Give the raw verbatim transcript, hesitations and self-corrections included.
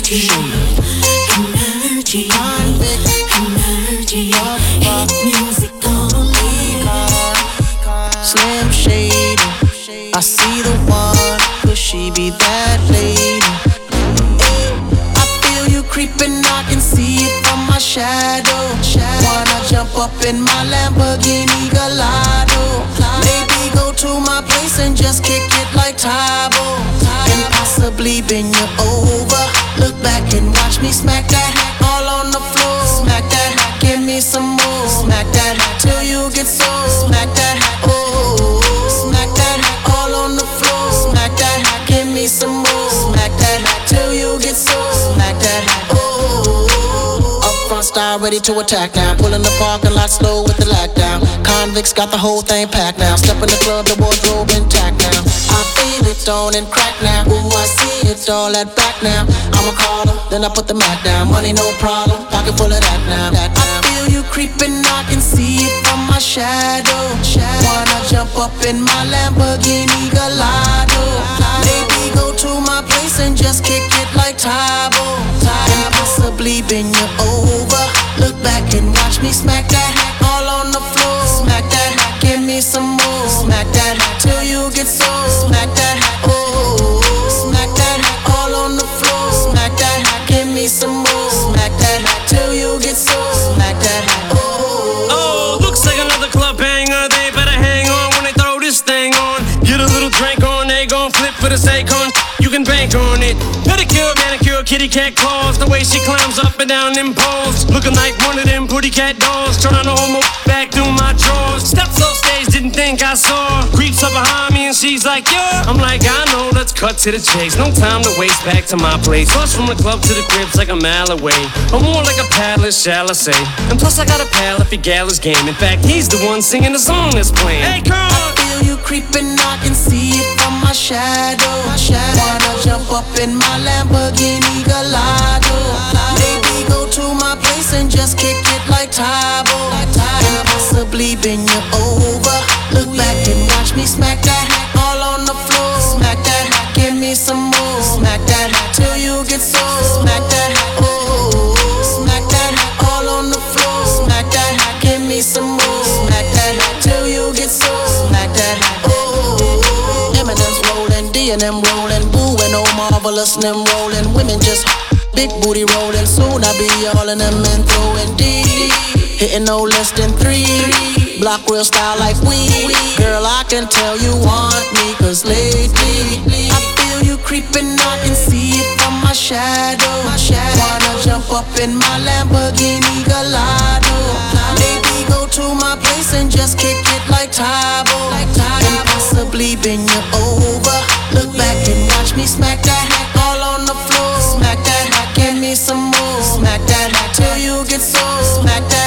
energy, energy, energy, hit music only. Slim Shady, I see the one, could she be that lady? I feel you creeping, I can see it from my shadow. Wanna jump up in my Lamborghini Gallardo? Maybe go to my place and just kick it like Tybo, and possibly bend you over. Look back and watch me smack that all on the floor. Smack that, give me some more. Smack that till you get so. Smack that, oh. Smack that all on the floor. Smack that, give me some more. Smack that till you get so. Smack that, oh. Up front style ready to attack now. Pull in the parking lot slow with the lockdown. Convicts got the whole thing packed now. Step in the club, the wardrobe intact now. I feel it on and crack now. Ooh, I see it all at back now. I'ma call them, then I put the mat down. Money no problem, pocket full of that now. That now. I feel you creeping, I can see it from my shadow. Wanna jump up in my Lamborghini Gallardo? Maybe go to my place and just kick it like Tybo, and possibly bend you over. Look back and watch me smack that all on the floor. Smack that, give me some more. Smack that till you get so. Smack that, oh. Smack that all on the floor. Smack that, give me some more. Smack that till you get so. Smack that, oh. Oh, looks like another club banger. They better hang on when they throw this thing on. Get a little drink on, they gon' flip for the Akon. You can bank on it. Pedicure, manicure, kitty cat claws. The way she climbs up and down them poles, looking like one of them pretty cat dolls. Trying to hold my back through my drawers. Steps off stage, didn't think I saw. Creeps up behind me and she's like, yeah. I'm like, I know, let's cut to the chase. No time to waste, back to my place. Plus from the club to the crib's like a mile away, or more like a palace, shall I say. And plus I got a pal if he gal is game. In fact, he's the one singing the song that's playing. Hey, girl! I feel you creeping, I can see it from my shadow. Wanna jump up in my Lamborghini Gallardo? Maybe go to my place and just kick it like Tybo, and possibly bend you over. Look back and watch me smack that all on the floor. Smack that, give me some more. Smack that till you get so. Smack that, oh. Smack that all on the floor. Smack that, give me some more. Smack that till you get so. Smack that, oh. Eminem's rolling, D and M rolling, Boo and oh marvelous and them rolling. Women just big booty rolling. Soon I be all in them and throwing D. Hitting no less than three. Block real style like we. Girl, I can tell you want me, cause lately I feel you creeping, I can see it from my shadow. Wanna jump up in my Lamborghini Gallardo? Maybe go to my place and just kick it like Tybo, and possibly bend you over. Look back and watch me smack that all on the floor. Smack that, give me some more. Smack that till you get so. Smack that.